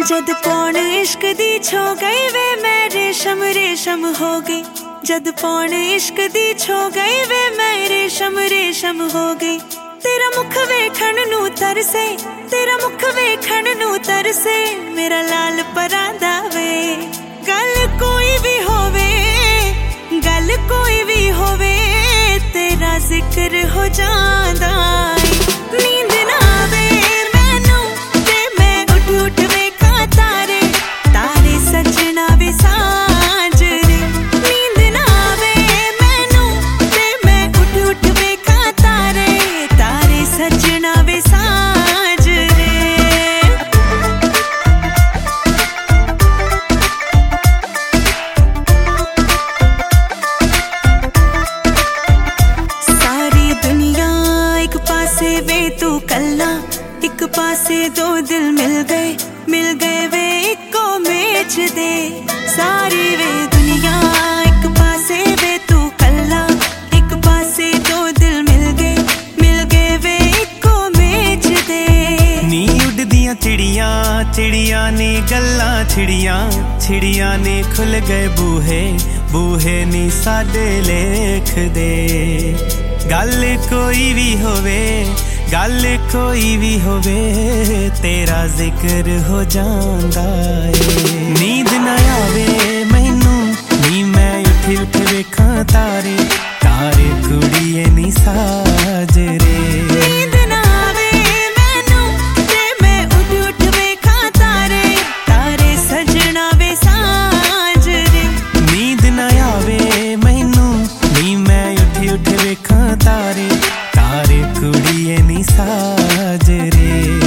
जद पौन इश्क दी छो गई वे मैं रेशम रेशम हो गई। जद पौन इश्क दी छो गई वे मैं रेशम रेशम हो गई। तेरा मुख वेखण नू तरसे, तेरा मुख वेखण नू तरसे मेरा लाल परांदा वे। गल कोई भी होवे, गल कोई भी होवे तेरा जिक्र हो जांदा। नींद ना आवे मैनू ते मैं उठ उठ वेखां तारे, तारे सजना वे सांझ रे। नींद ना आवे मैनू ते मैं उठ उठ वेखां तारे, तारे सजना वे सांझ रे। सारी दुनिया एक पासे वे तू कल्ला, एक पासे दो दिल मिल गए वे इको मेच दे। सारी वे दुनिया एक पासे वे तू कल्ला, एक पासे दो दिल मिल गए वे इको मेच दे। नी उड़दियां चिड़ियां चिड़ियां ने गल्लां छिड़ियां, छिड़ियां ने खुल गए बूहे, बूहे नी साडे लेख दे। गल कोई भी होवे, गल कोई भी होवे तेरा जिक्र हो जांदा ए। नींद ना आवे मैनू नी मैं उठ उठ वेखां तारे, तारे कुड़िए नी साज रे। नींद ना आवे मैनू ते मैं उठ उठ वेखां तारे, तारे सजना वे सांझ रे। नींद ना आवे मैनू नी मैं उठ उठ वेखां तारे, तारे कुड़िए नी साज रे।